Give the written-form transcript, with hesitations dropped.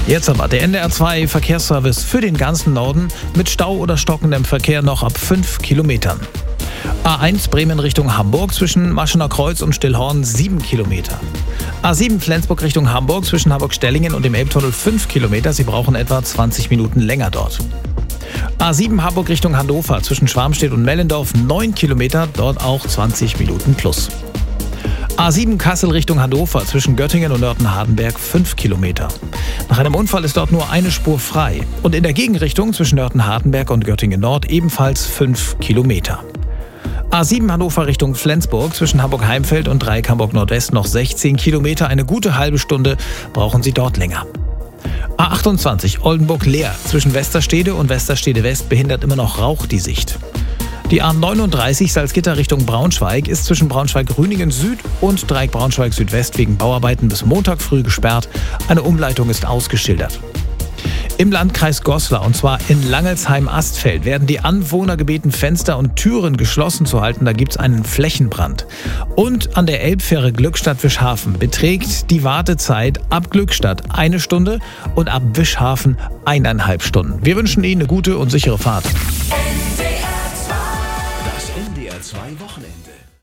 Jetzt aber der NDR 2 Verkehrsservice für den ganzen Norden mit Stau oder stockendem Verkehr noch ab 5 Kilometern. A1 Bremen Richtung Hamburg zwischen Maschener Kreuz und Stillhorn 7 Kilometer. A7 Flensburg Richtung Hamburg zwischen Hamburg-Stellingen und dem Elbtunnel 5 Kilometer. Sie brauchen etwa 20 Minuten länger dort. A7 Hamburg Richtung Hannover zwischen Schwarmstedt und Mellendorf 9 Kilometer, dort auch 20 Minuten plus. A7 Kassel Richtung Hannover zwischen Göttingen und Nörten-Hardenberg 5 Kilometer. Nach einem Unfall ist dort nur eine Spur frei. Und in der Gegenrichtung zwischen Nörten-Hardenberg und Göttingen Nord ebenfalls 5 Kilometer. A7 Hannover Richtung Flensburg zwischen Hamburg-Heimfeld und Dreieck Hamburg Nordwest noch 16 Kilometer. Eine gute halbe Stunde brauchen Sie dort länger. A28 Oldenburg-Leer zwischen Westerstede und Westerstede West behindert immer noch Rauch die Sicht. Die A39 Salzgitter Richtung Braunschweig ist zwischen Braunschweig-Rüningen Süd und Dreieck Braunschweig Südwest wegen Bauarbeiten bis Montag früh gesperrt. Eine Umleitung ist ausgeschildert. Im Landkreis Goslar, und zwar in Langelsheim-Astfeld, werden die Anwohner gebeten, Fenster und Türen geschlossen zu halten. Da gibt es einen Flächenbrand. Und an der Elbfähre Glückstadt-Wischhafen beträgt die Wartezeit ab Glückstadt 1 Stunde und ab Wischhafen 1,5 Stunden. Wir wünschen Ihnen eine gute und sichere Fahrt. Das NDR 2 Wochenende.